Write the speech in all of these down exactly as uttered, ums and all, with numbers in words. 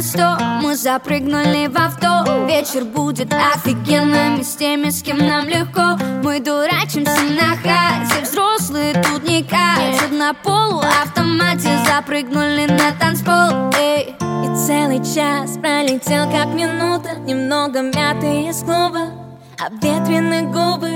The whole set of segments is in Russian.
сто. Мы запрыгнули в авто. Вечер будет офигенным, и с теми, с кем нам легко. Мы дурачимся на хате, взрослые тут не катят. На полуавтомате запрыгнули на танцпол. Эй. И целый час пролетел как минута. Немного мятые из клуба, обветренные губы.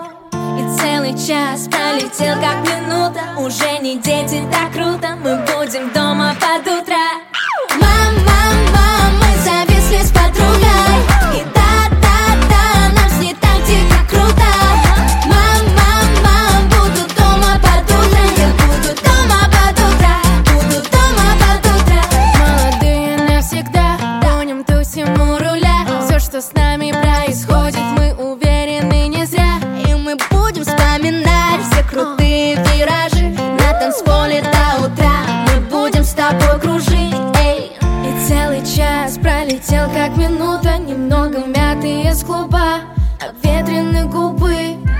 И целый час пролетел как минута. Уже не дети, так круто. Мы будем дома под утро. Мам, мам, мам, мы зависли с подругой. И да-да-да, нам с ней так дико круто. Мам, мам, мам, буду дома под утро. Я буду дома под утро. Буду дома под утро. Молодые навсегда, гоним, тусим у руля. Все, что с нами происходит, мы уверены не зря. И мы будем вспоминать все крутые виражи. На танцполе до утра мы будем с тобой кружить. И целый час пролетел как минута. Немного мятые из клуба, обветренные губы.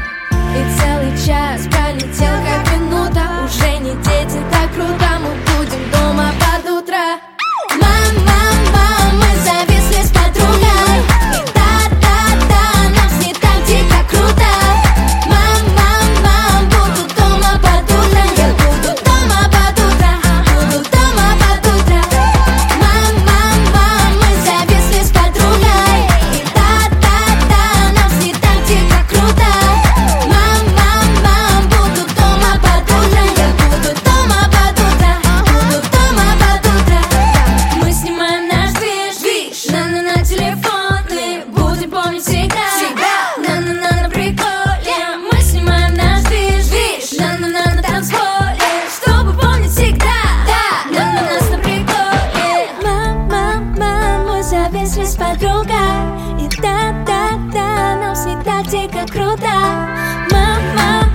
И целый час пролетел как минута. Уже не дети, так круто. Мы будем дома под утро. Мам, мам, мам, мы зависли с подругой. И да-да-да, нам с ней так дико круто. Мам, мам, мам, буду дома под утро. Я буду дома под утро. Буду дома под утро. Мам, мам, мам, мы зависли с подругой. И да-да-да, нам с ней так дико круто. Мам, мам, мам, буду дома под утро. Я буду дома под утро. Буду дома под утро. Мы снимаем наш движ, движ. На-на на телефоны, будем помнить всегда. На-на-на на приколе. Мы снимаем наш движ, движ. На-на-на на танцполе, чтобы помнить всегда. На-на нас на приколе. Мам, мам, мам, мы зависли с подругой. И да-да-да, нам с ней так дико круто. Мам, мам,